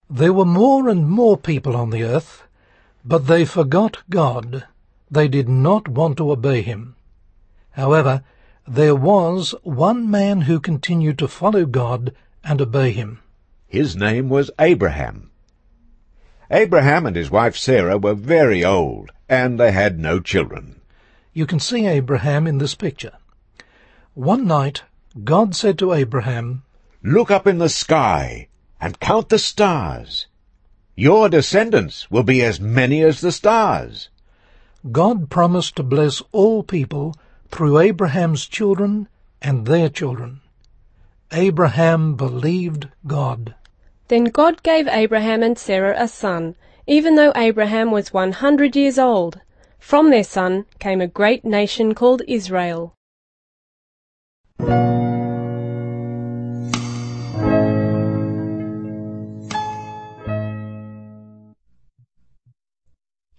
There were more and more people on the earth, but they forgot God. They did not want to obey him. However, there was one man who continued to follow God and obey him. His name was Abraham. Abraham and his wife Sarah were very old, and they had no children. You can see Abraham in this picture. One night, God said to Abraham, "Look up in the sky and count the stars. Your descendants will be as many as the stars." God promised to bless all people through Abraham's children and their children. Abraham believed God. Then God gave Abraham and Sarah a son, even though Abraham was 100 years old. From their son came a great nation called Israel.